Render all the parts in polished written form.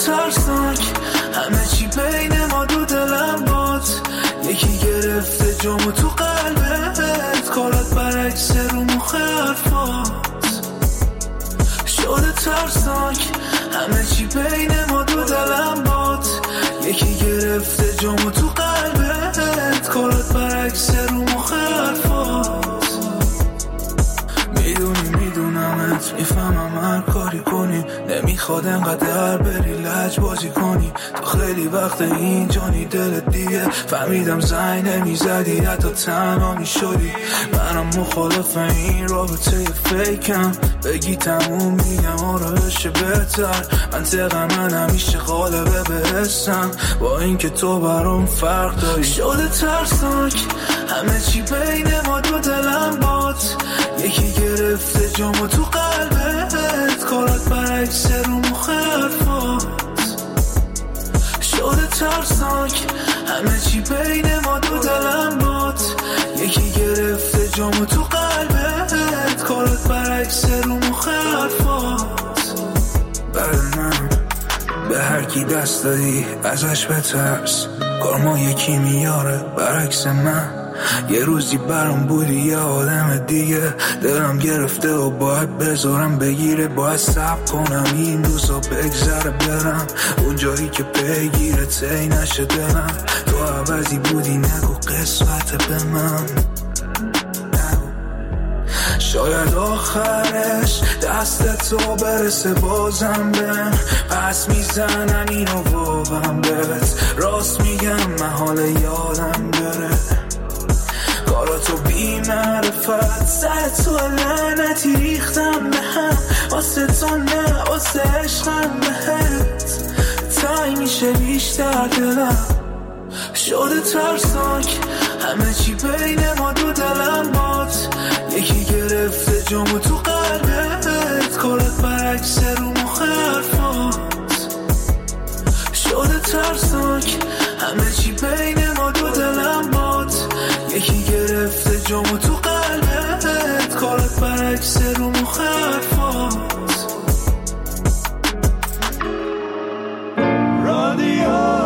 ترسناک همه چی بین ما دو دلم باد یکی گرفته جامو تو قلبت کارات برعکس رو مخ حرفات شده ترسناک همه چی بین ما دو دلم باد یکی گرفته جامو تو قلبت کارات برعکس رو مخ حرفات میدونمت میفهمم هر کاری کنی نمیخواد انقدر بری لج بازی کنی تو خیلی وقت اینجانی دلت دیگه فهمیدم زنگ نمیزدی حتی تنها میشدی منم مخالف این رابطه فیکم بگی تموم میگم آره بشه بهتر منطق من همیشه غالبه به حسم با اینکه تو برام فرق داری شده ترسناک همه چی بین ما دو دلم باد یکی گرفته جامو تو قلبت کارات برعکس رو مخ حرفات شده ترسناک همه چی بین ما دو دلم باد یکی گرفته جامو تو قلبت کارات برعکس رو مخ حرفات بعد من به هر کی دست دادی ازش بترس کار ما یکی میاره برعکس من یه روزی برام بودی یه آدم دیگه دلم گرفته و باید بذارم بگیره باید صبر کنم این روزا بگذره برم اون جایی که بگیره تی نشه دلم تو عوضی بودی نگو قسمت به من شاید آخرش دست تو برسه بازم بهم پس میزنم اینو واقعا بهت راست میگم محال یادم بره کاراتو بی معرفت سر تو لعنتی ریختم به هم واسه تو نه واسه عشقم بهت تای میشه بیشتر دلم شده ترسناک همه چی بین ما دو دلم باد یکی گرفته جامو تو قلبت کارات برعکس رو مخ حرفات شده ترسناک همه چی بین ما دو دلم باد یکی گرفته جامو تو قلبت کارات برعکس رو مخ حرفات رادیو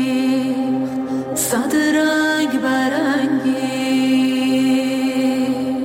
صد رنگ برنگی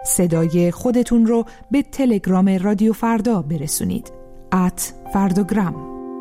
صدای خودتون رو به تلگرام رادیو فردا برسونید. @فرداگرام.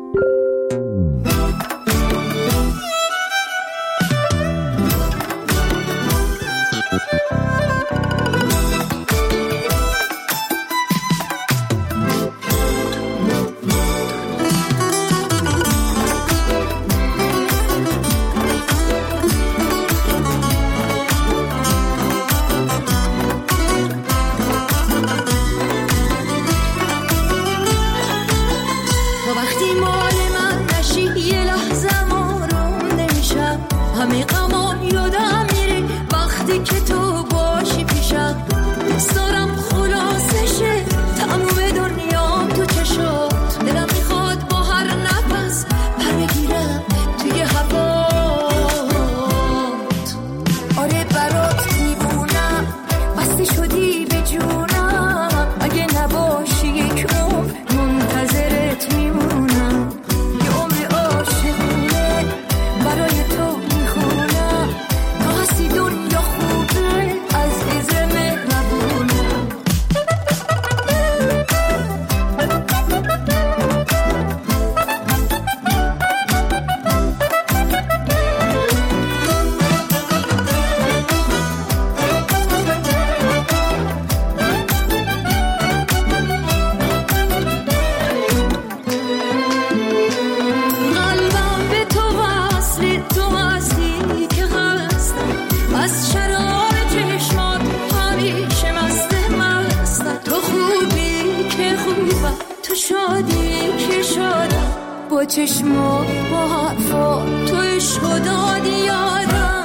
چشمو با حرفا تو عشقو دادی یادم.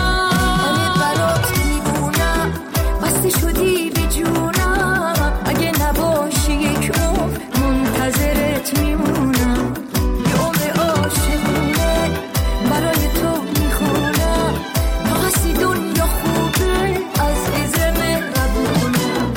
آره برات دیوونم، بسته شدی به جونم. اگه نباشی یک عمر منتظرت میمونم. یه عمر عاشقونه برای تو میخونم. تا هستی دنیا خوبه از عزم مهربونم.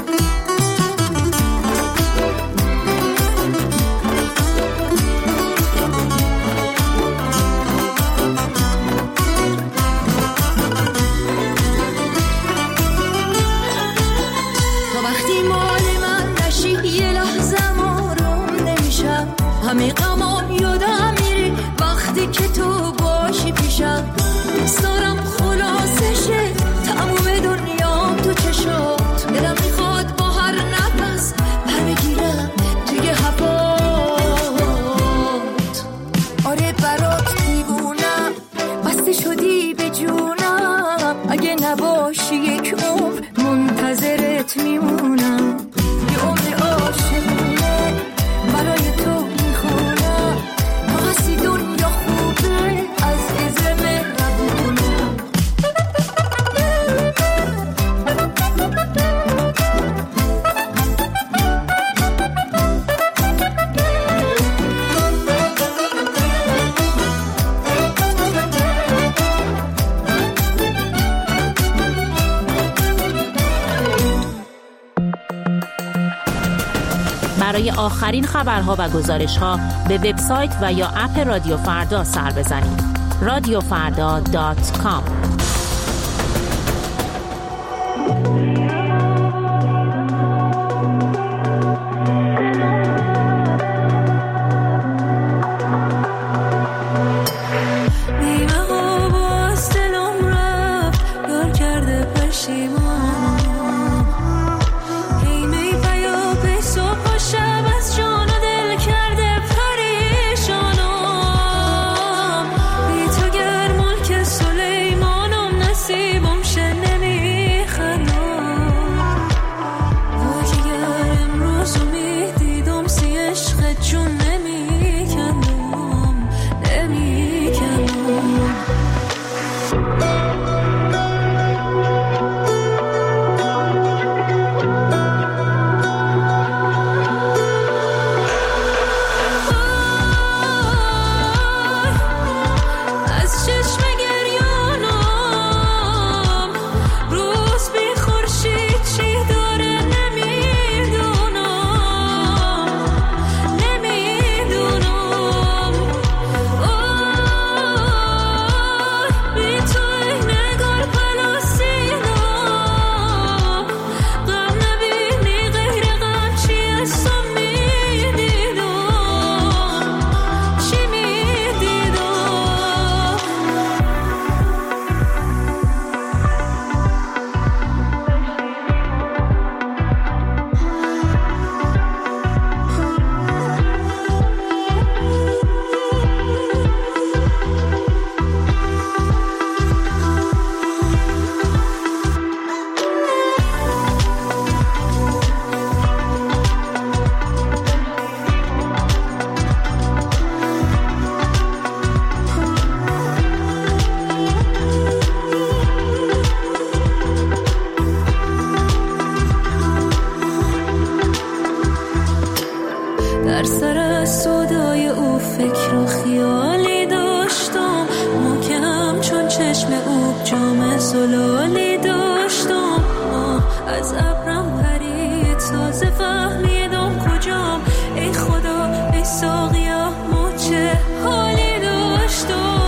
همه غمام یادم میره وقتی که تو باشی پیشم. دوست دارم خلاصشه تموم دنیام تو چشات. دلم میخواد با هر نفس پر بگیرم توی هوات. آره برات دیوونم، بسته شدی به جونم. اگه نباشی یک عمر منتظرت میمونم. یه عمر عاشقونه برای تو میخونم. تا هستی دنیا خوبه از عزم مهربونم. برای آخرین خبرها و گزارش‌ها به وبسایت و یا اپ رادیو فردا سر بزنید. radiofarda.com. سلیمان در سر از صدای او فکر و خیالی داشتم، محکم چون چشم او جام زلالی داشتم. از ابرم پرید تازه فهمیدم کجام، ای خدا ای ساقیا ما چه حالی داشتم.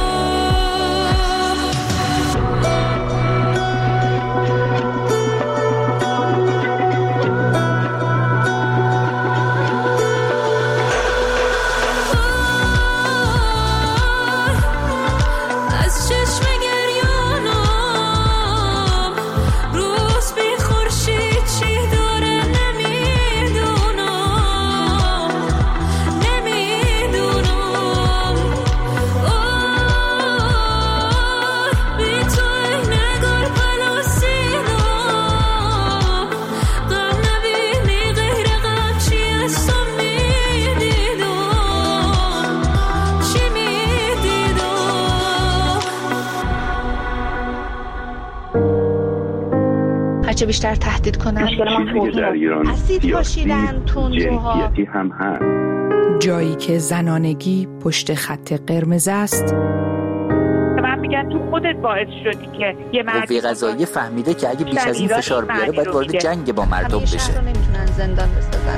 هرچه بیشتر تهدید کنن اسید پاشیدن تندروها هم هست. جایی که زنانگی پشت خط قرمز است. من میگم تو خودت باعث شدی که یه قوه قضاییه فهمیده که اگه بیش از این فشار بیاره باید وارد جنگ با مردم بشه. شهر رو نمیتونن زندان بسازن.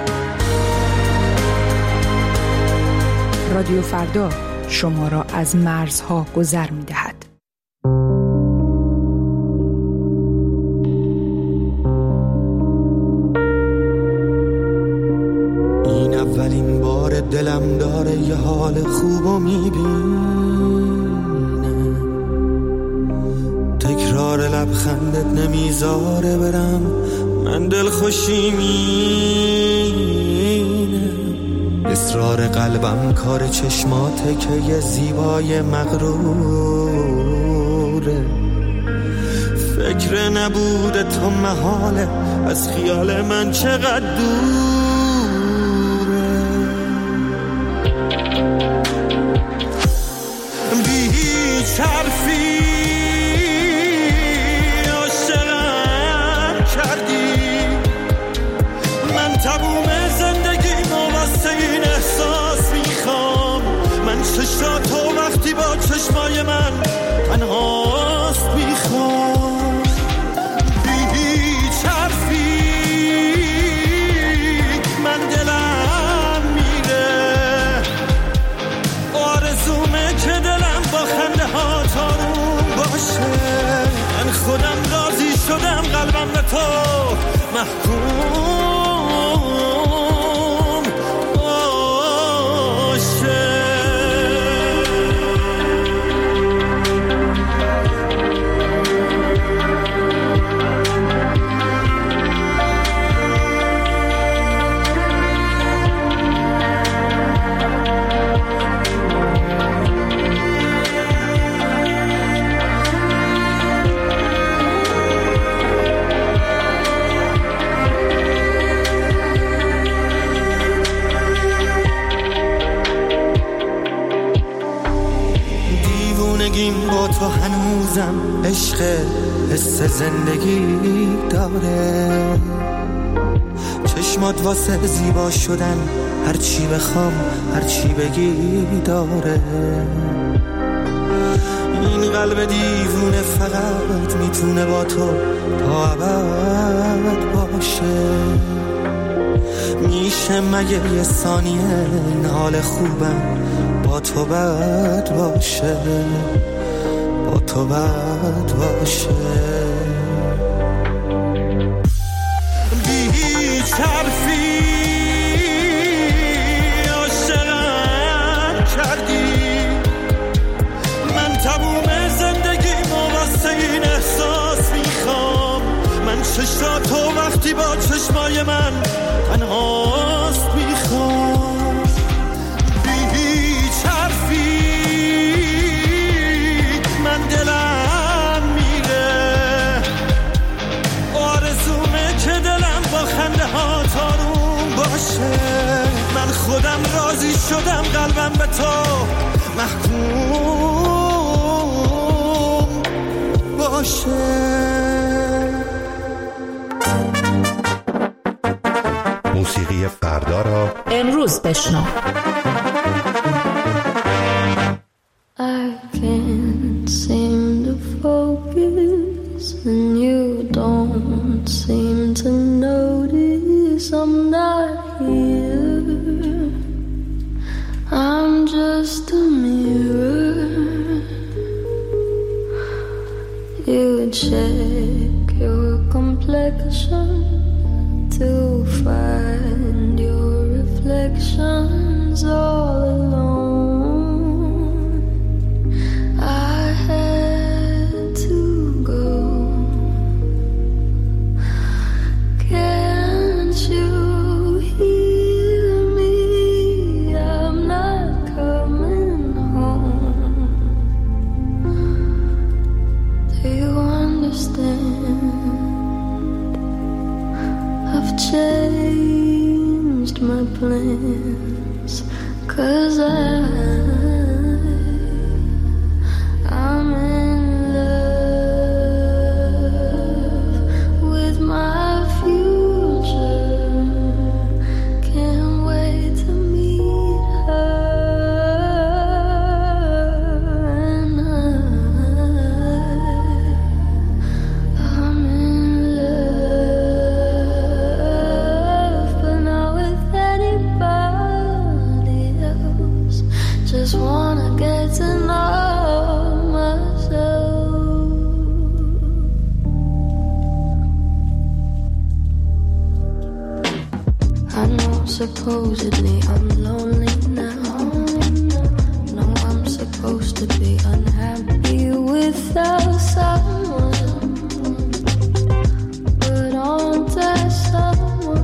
رادیو فردا شما را از مرزها گذر می‌دهد. این اولین بار دلم داره یه حال خوبو میبینه، تکرار لبخندت نمیذاره برم، من دل خوشی مینه، اصرار قلبم کار چشماته که یه زیبای مغروره، فکر نبوده تو محاله از خیال من چقدر دوره، بی هیچ حرفی عاشقم کردی، من تموم زندگیمو واسه این احساس میخوام، من چشاتو وقتی با چشمای من تنهاست میخوام، بی هیچ حرفی من دلم میره، آرزومه که دلم با خنده ها تاروم باشه، من خودم راضی شدم قلبم به تو محکوم باشه. دیوونگیم با تو هنوزم عشق حس زندگی داره، چشمات واسه زیبا شدن هر چی بخوام هر چی بگی داره، این قلب دیوونه فقط میتونه با تو تا ابد باشه، میشه مگه یه ثانیه این حال خوبم با تو بد باشه، با تو بد باشه، بی هیچ حرفی عاشقم کردی، من تموم زندگیمو واسه این احساس میخوام، من چشاتو وقتی با چشمای من تنهاست میخوام، بی هیچ حرفی من دلم میره، آرزومه که دلم با خنده ها تاروم باشه، من خودم راضی شدم قلبم به تو محکوم باشه. موسیقی فردا فردا را امروز بشنو. I can't seem to focus and you don't seem to notice I'm not here. I'm just a mirror. You check your complexion to find your reflections all alone. I had to go. Can't you hear me? I'm not coming home. Do you understand? I've changed my plans, 'cause I'm in love with my future. Can't wait to meet her, and I'm in love, but not with anybody else. Just wanna get to know myself. I know supposedly I'm lonely now. No, I'm supposed to be unhappy without someone, but aren't I someone?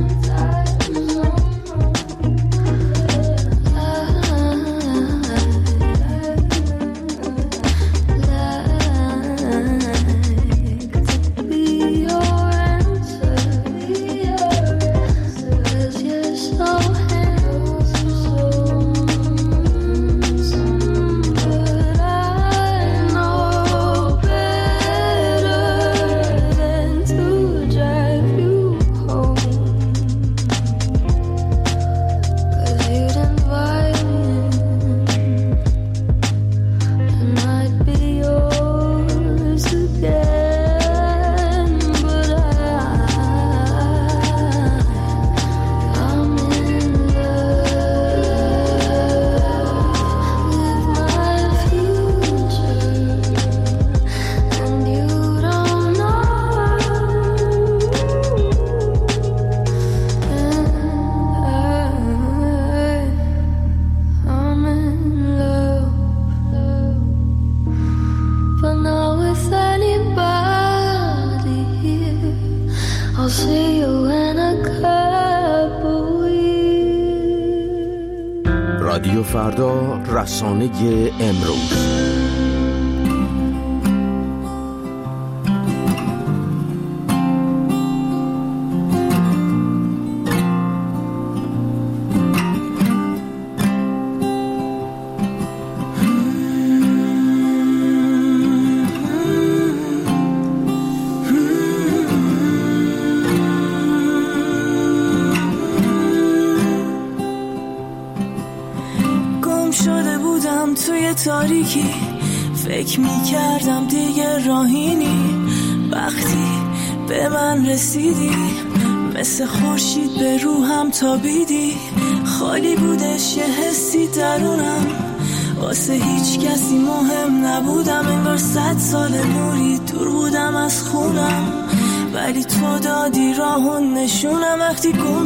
رادیو فردا، رسانه امروز. تاریکی فکر می‌کردم دیگه راهینی، وقتی به من رسیدی مثل خورشید به روحم تابیدی. خالی بودش یه حسی درونم، واسه هیچ کسی مهم نبودم، انگار 100 سال نوری دور بودم از خونم، ولی تو دادی راهون نشونم. وقتی گم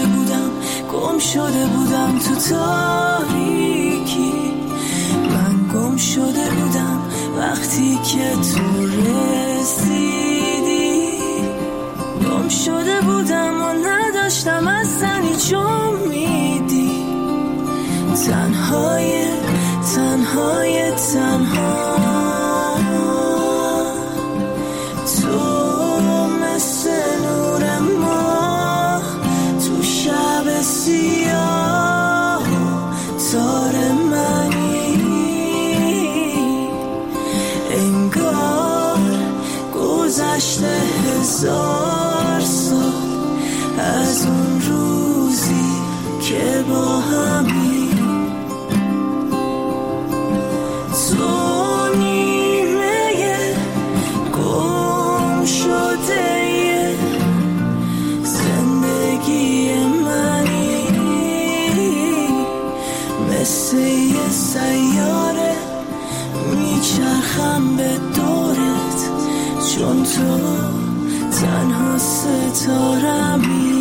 شده بودم تو تاریکی، گم شده بودم وقتی که تو رسیدی. گم شده بودم و نداشتم اصلا هیچ امیدی، تنها تو مثل نور ماه تو شب سیاه تار منی، انگار گذشته 1000 سال از اون روزی که با همی تو نیمه گم شده زندگی منی، مثل یه سیاره میچرخم به دورت، چون تو تنها ستارمی.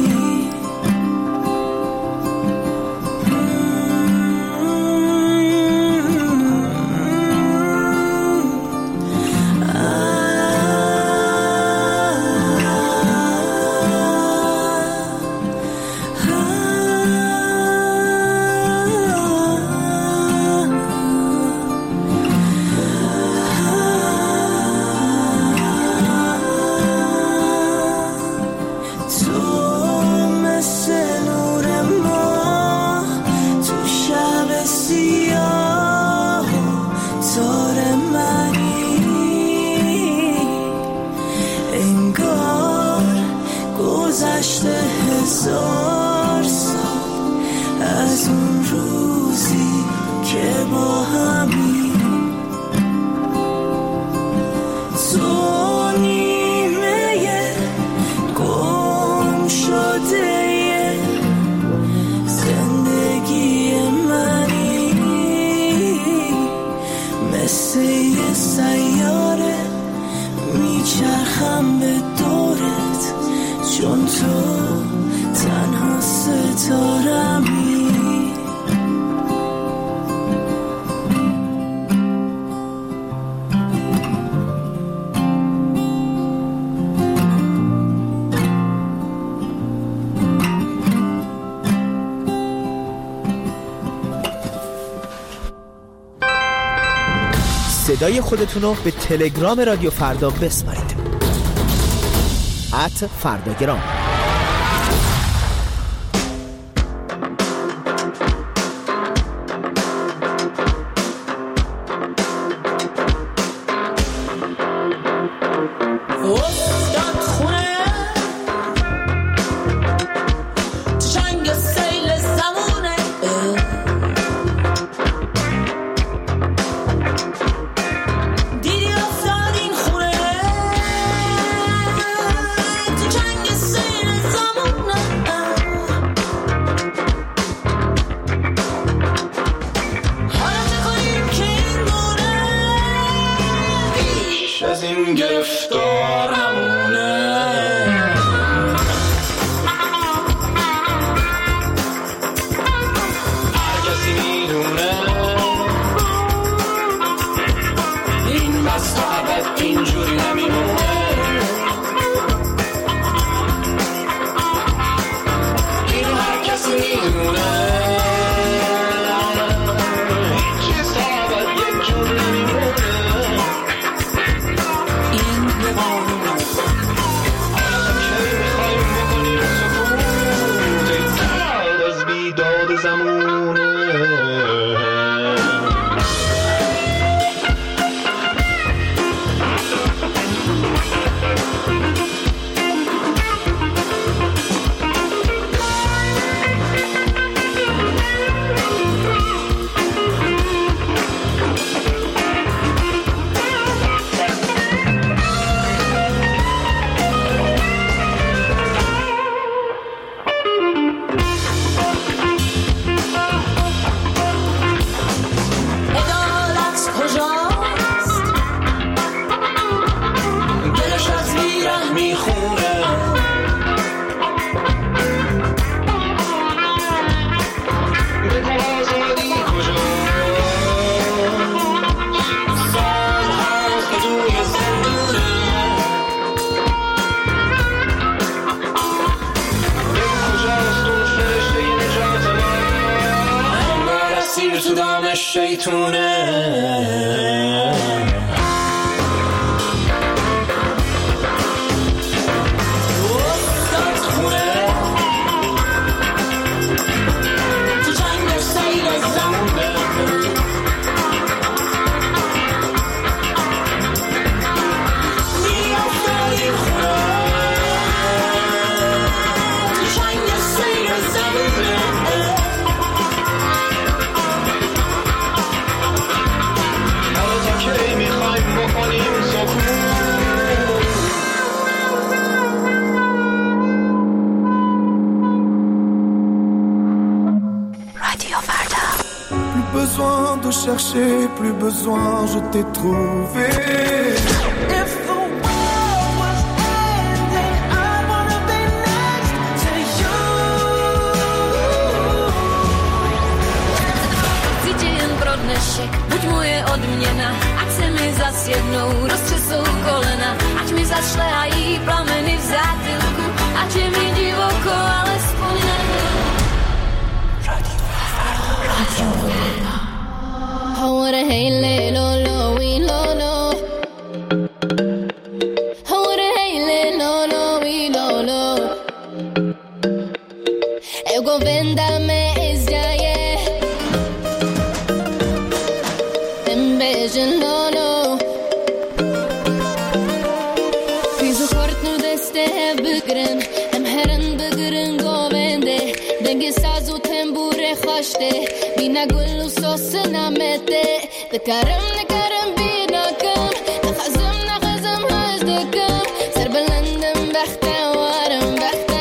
هزار سال از اون روزی که با همی تو نیمه گم شده زندگی منی، مثل یه سیاره میچرخم به دورت، چون تو تنها ستارمی. صدای خودتون رو به تلگرام رادیو فردا بسپارید. @فرداگرام. زمونه besoin de chercher, plus besoin, je t'ai trouvé. Buď moje odměna, ať se mi zas jednou roztřesou kolena, ať mi zašlehají plameny v zátylku, ať je mi divoko, alespoň Radio Fardo. Hore hej le lo lo we lo lo. Hore hej le lo lo we lo lo. Eu go venda me izjaye. Piso kort nu deste bugren, hem herren bugren govende. Denge saz och tambure khashte, mina gull och såsen amete. Det karam binakam, det khazam hazdekam. Serbelandem bakhta waram.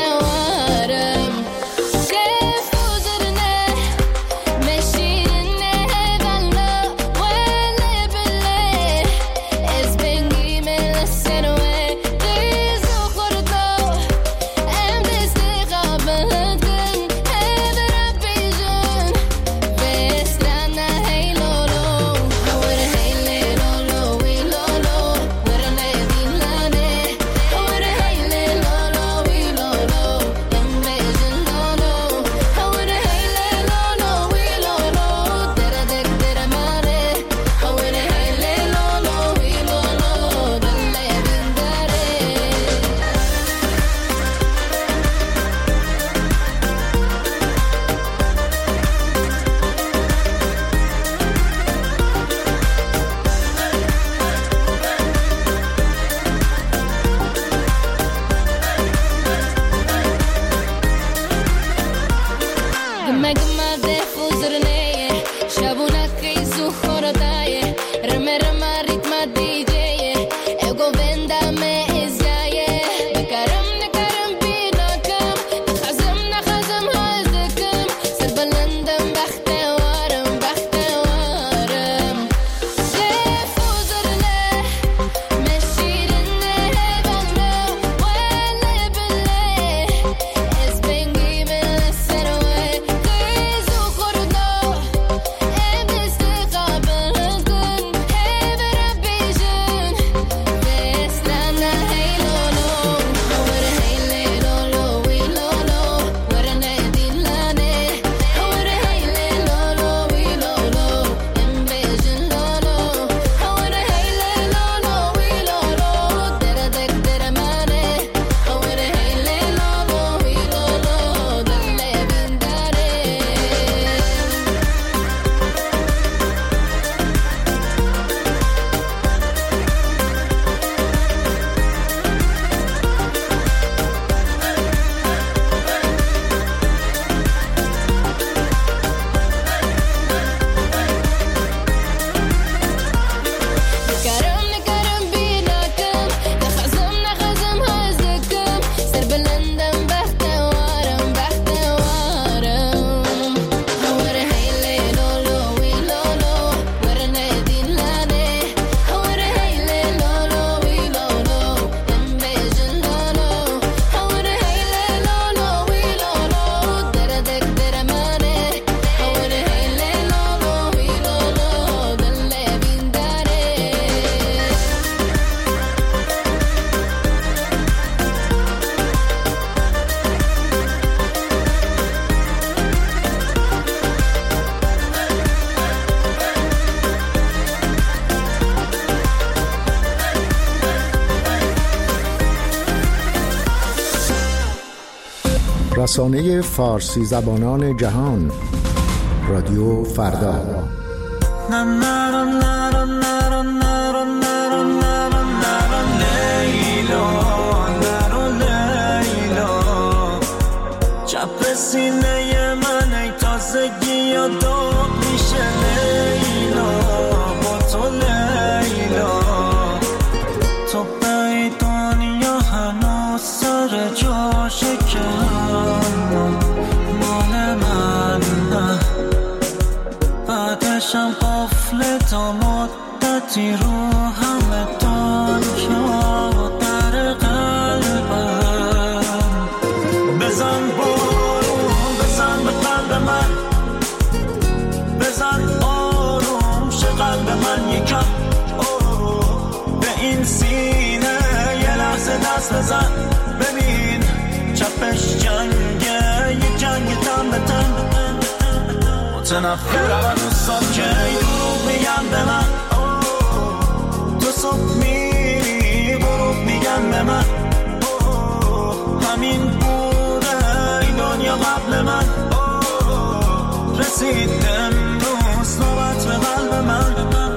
رسانه فارسی زبانان جهان رادیو فردا. چپ سینه من ای تازگی و داغ میشه لیلا، با تو لیلا، تو به دنیا هنوز سر جاشه که مال من بعد نقشم قفل تا مدتی رو همه دنیا در قلبم. بزن بارون بزن به قلب من، بزن آروم شه قلب من یکم. به این سینه یه لحظه دست بزن، ببین چپش جنگه، یه جنگ تن به تن. متنفرم از دوستان که دروغ میگن به من، تو صبح میری غروب میگن به من. همین بوده این دنیا قبل من، رسید امروز نوبت به قلب من.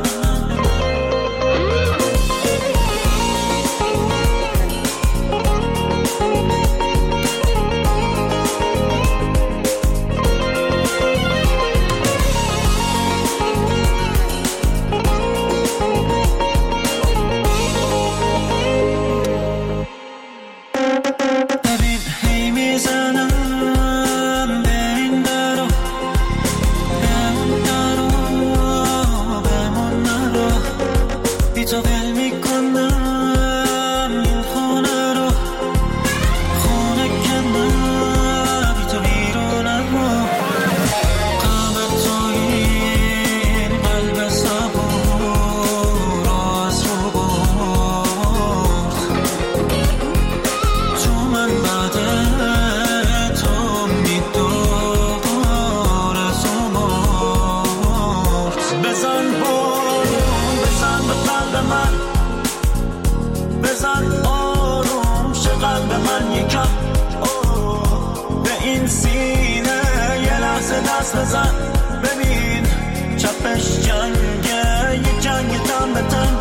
ببین چپش جنگه، یه جنگ تن به تن.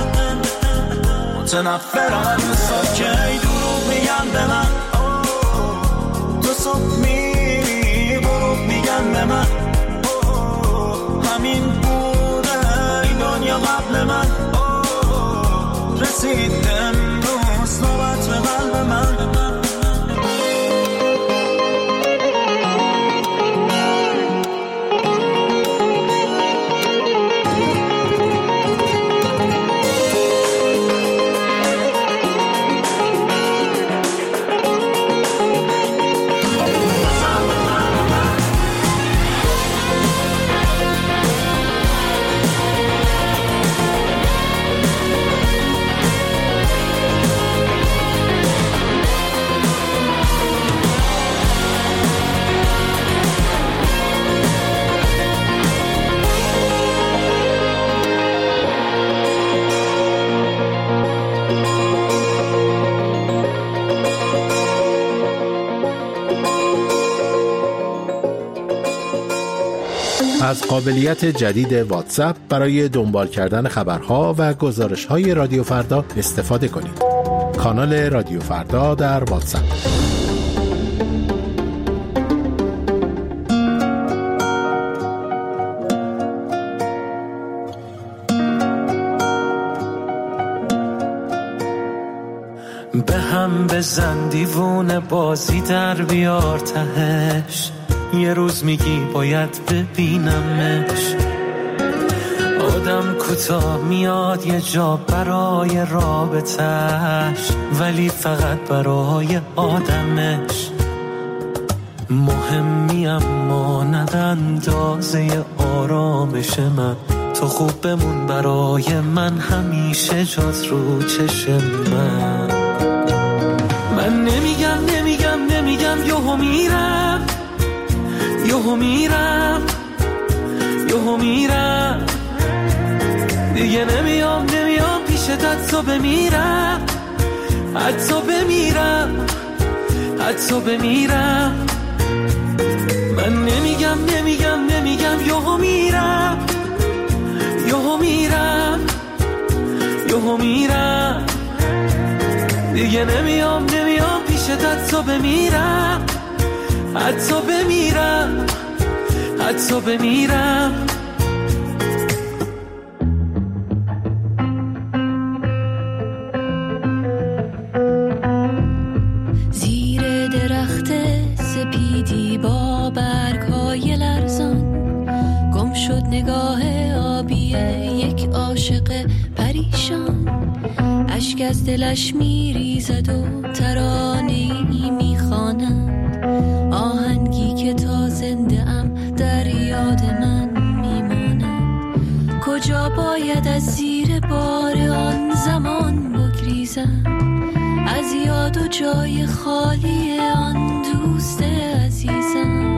متنفرم از دوستان که دروغ میگن به من، تو صبح میری غروب میگن به من. همین بوده این دنیا قبل من، رسید امروز نوبت به قلب من. از قابلیت جدید واتساپ برای دنبال کردن خبرها و گزارش‌های رادیو فردا استفاده کنید. کانال رادیو فردا در واتساپ. به هم بزن دیوونه بازی در بیار تهش، یه روز میگی باید ببینمش. آدم کوتاه میاد یه جا برای رابطش، ولی فقط برای آدمش. مهمی اما ند اندازه آرامش من، تو خوب بمون برای من، همیشه جات رو چشم من. من نمیگم یهو میرم، یهو میرم دیگه نمیام پیشت، حتی بمیرم من نمیگم یهو میرم دیگه نمیام پیشت، حتی بمیرم زیر درخت سپیدی با برگ‌های لرزان، گم شد نگاه یک عاشق پریشان، اشک از دلش میریزد و ترانه‌ای میخواند، آهنگی که تا زنده ام در یاد من میماند. کجا باید از زیر بار آن زمان بگریزم، از یاد و جای خالی آن دوست عزیزم.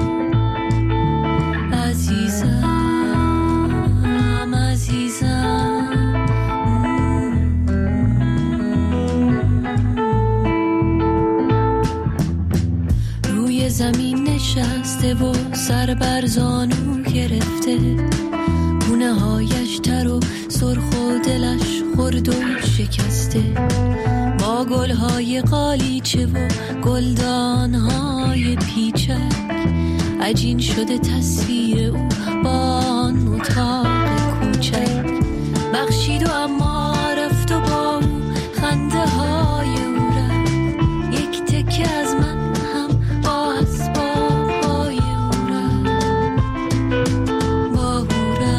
روی زمین نشسته و سر بر زانو گرفته، گونه هایش تر و سرخ و دلش خرد و شکسته، با گلهای قالیچه و گلدانهای پیچک عجین شده تصویر او با آن اتاق کوچک. بخشید و اما رفت و با او خنده های او رفت، یک تکه از من هم با اسباب های او رفت، با او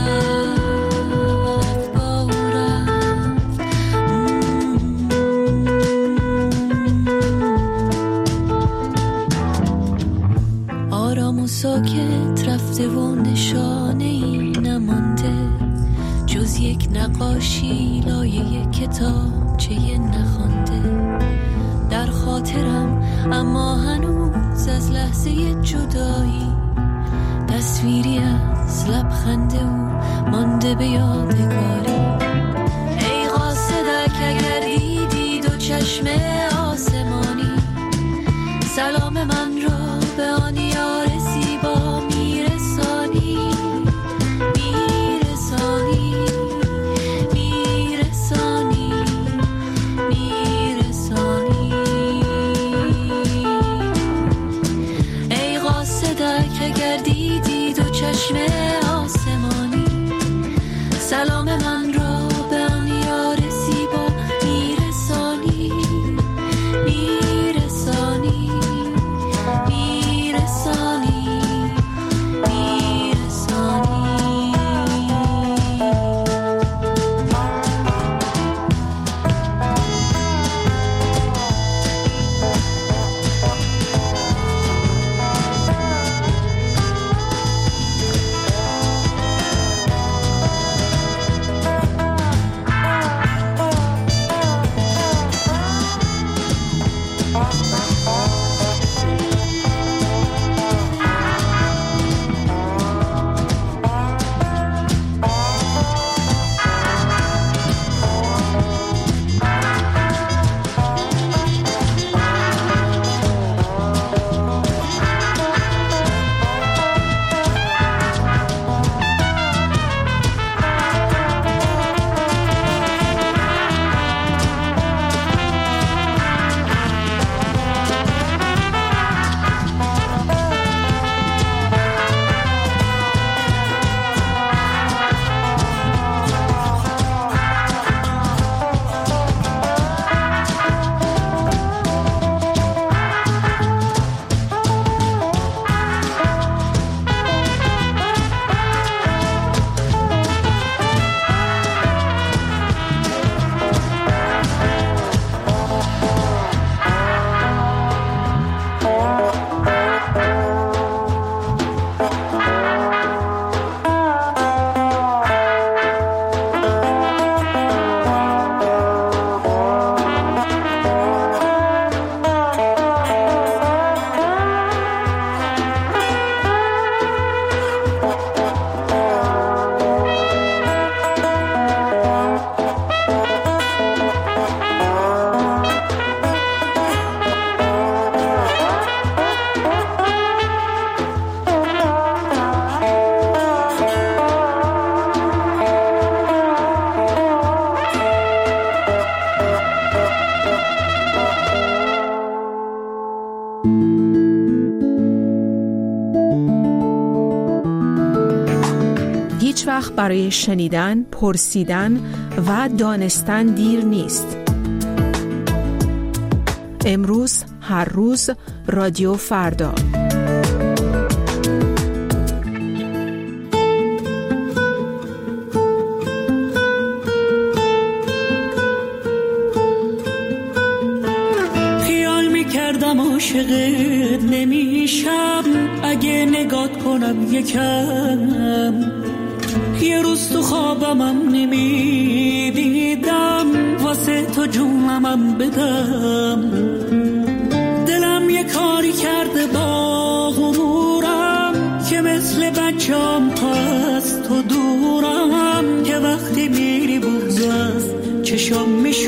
رفت، با او رفت. آرام و ساکت رفته و نشانه ای نمانده، جز یک نقاشی لایه کتابچه نخوانده. در خاطرم اما هنوز از لحظه جدایی، تصویری از لبخند او مانده به یادگاری. ای قاصدک اگر دیدی دو چشم آسمانی، سلام من را به آن یار زیبا میرسانی، میرسانی، میرسانی، میرسانی. ای قاصدک اگر دیدی دو چشم آسمانی، سلام من را به آن یار زیبا میرسانی، میرسانی، میرسانی، میرسانی. هیچ وقت برای شنیدن، پرسیدن و دانستن دیر نیست. امروز، هر روز، رادیو فردا. عاشقت نمیشم اگه نگات کنم یکم. یه روز تو خوابمم نمیدیدم واسه تو جونمم بدم. دلم یه کاری کرده با غرورم که مثل بچه‌ام تا از تو دورم، که وقتی میری بغض از چشام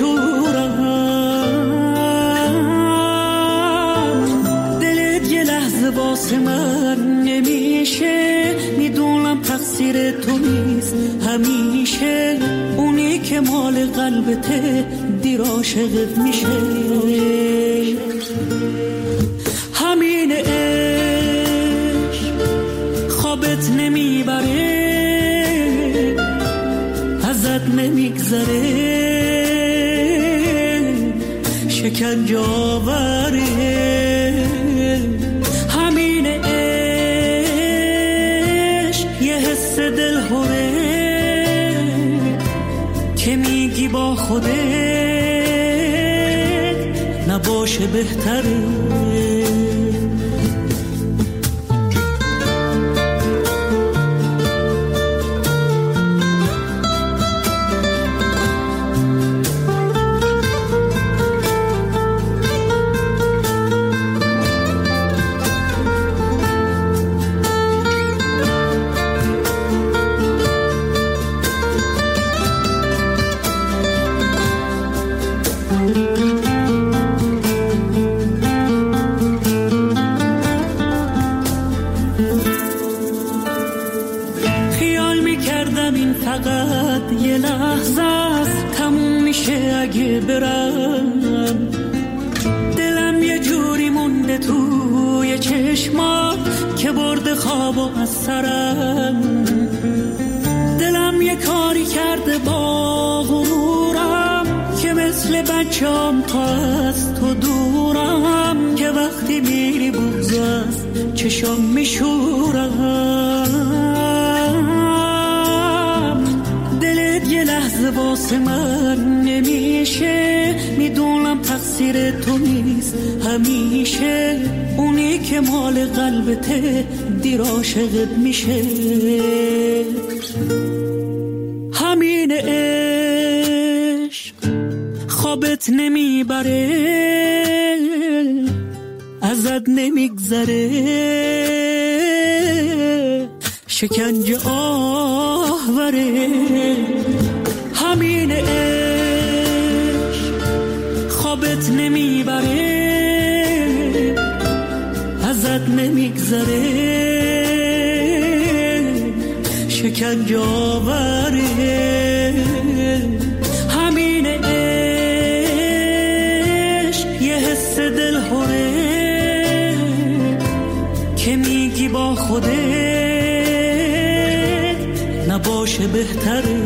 میشورم. دلت یه لحظه واسه من نمیشه، میدونم تقصیر تو نیست همیشه. اونی که مال قلبته دیر عاشقت میشه. همین عشق خوابت نمیبره، ازت نمیگذره، شکنجه آوره. همین عشق یه حس دلهوره که میگی با خودت نباشه بهتره. یه لحظه است تموم میشه اگه برم. دلم یه جوری مونده توی چشمات که برده خوابو از سرم. دلم یه کاری کرده با غرورم که مثل بچه‌ام تا از تو دورم، که وقتی میری بغض از چشام میشورم. یه لحظه واسه من نمیشه، میدونم تقصیر تو نیست همیشه. اونی که مال قلبته دیر عاشقت میشه. همین عشق خوابت نمیبره، ازت نمیگذره، شکنجه آوره. همین عشق خوابت نمیبره، ازت نمیگذره، شکنجه آوره. همین عشق یه حس دلهوره که میگی با خودت نباشه بهتره.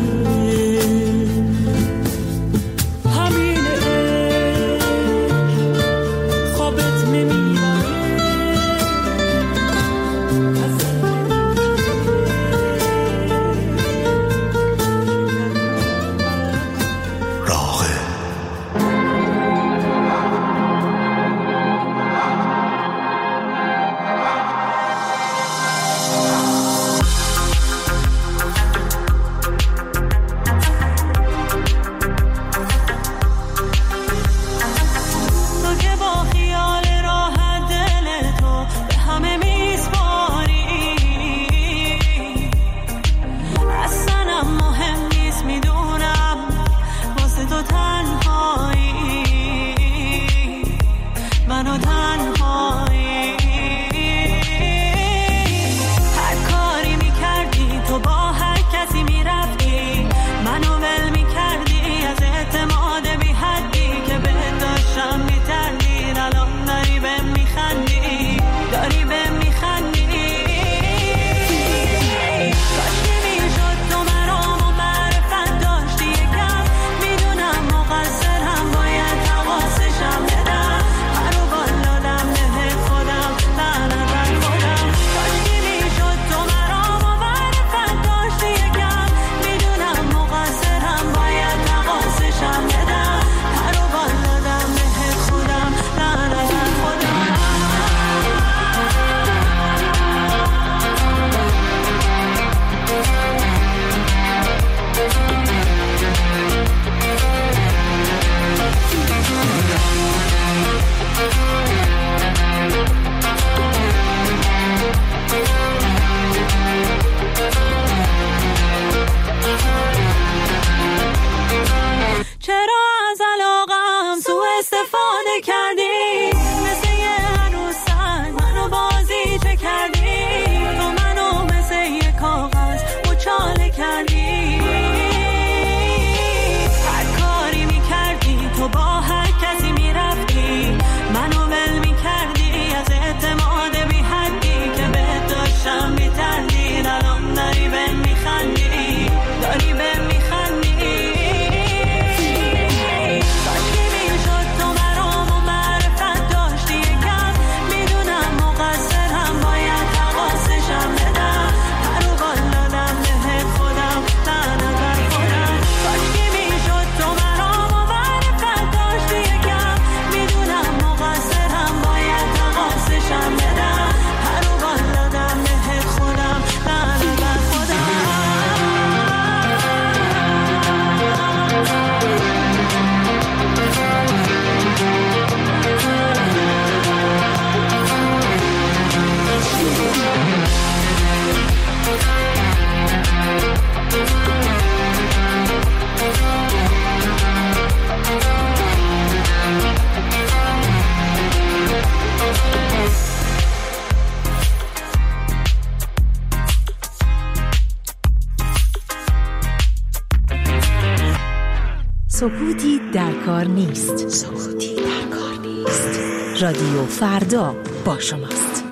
سکوتی در کار نیست. سکوتی در کار نیست. رادیو فردا با شماست.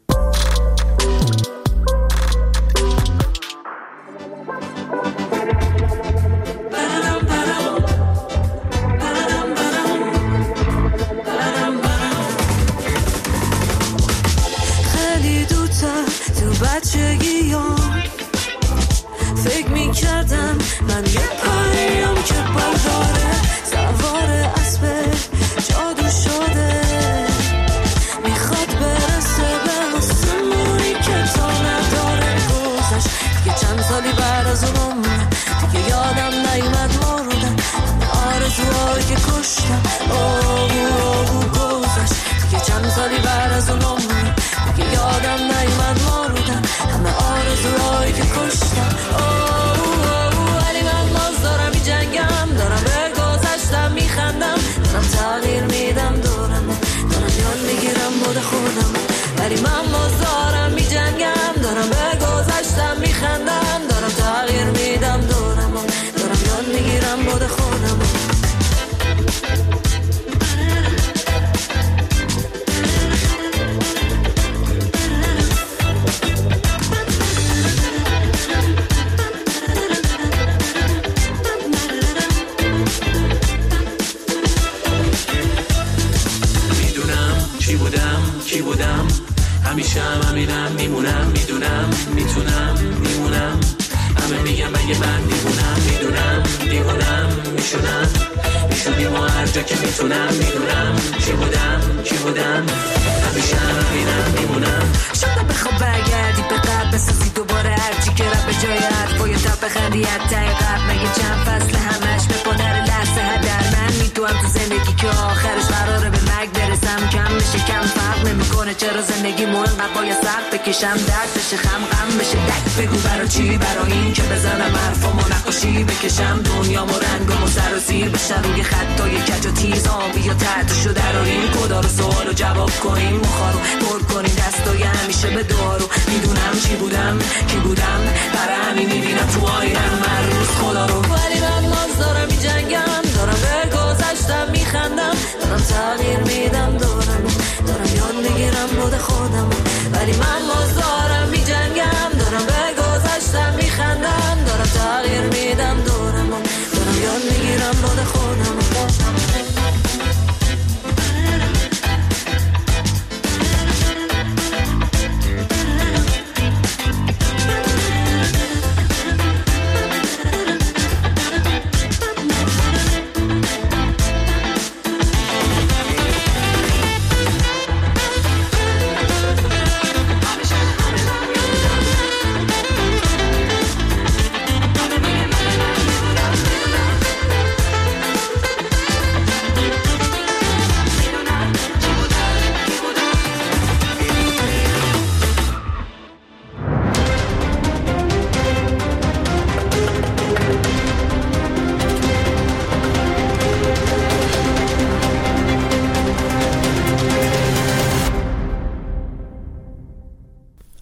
خیلی دوتا تو بچگیام فکر میکردم من یه پریم که برداره سوار اسب جادو شده میخواد برسه به آسمونی که تا نداره گذشت دیگه چند سالی بعد از اون دیگه یادم نیومد مردم آرزوهایی که کشتم گذشت دیگه چند سالی بعد از اون دیگه یادم نیومد مردم همه آرزوهایی که کشتم ولی من باز دارم می جنگم دارم به گذشتم می خندم دارم تغییر میدم دارم یاد میگیرم بود خودم ولی من باز دارم می جنگم دارم به گذشتم می خندم دارم تغییر میدم دارم یاد میگیرم بود خودم کی بودم همیشه همینم میمونم میدونم میتونم میمونم همه میگم اگه من میدونم دیوونم میشدیم و هر جا که میتونم میدونم کی بودم همیشه همینم میمونم شاید بخواب برگردی به قبل بسازی دوباره هرچی که رب به جای حرفای تا بخندی حتی قبل مگه چند فصل همش به پادر لحظه هدر من میتونم تو زندگی که آخرش قراره به مرگ برسم کم میشه کم فرق نمیکنه چرا زندگی انقدر باید سخت بکشم درد بشه غم بشه دک بگو برا چی برا این که بزنم حرفامو نقاشی بکشم دنیامو رنگامو سر و زیر بشن روی خطای کج و تیز آبی یا تحتشو دراریم کدا رو سوالو جواب کنیم مخارو پر کنیم دستای همیشه به دارو میدونم چی بودم کی بودم برای همین میبینم تو آینم هر روز خدا رو ولی من باز دارم میجنگم دارم به گذشتم میخندم دارم تغییر میدم دارم یاد میگیرم بود خودم ولی من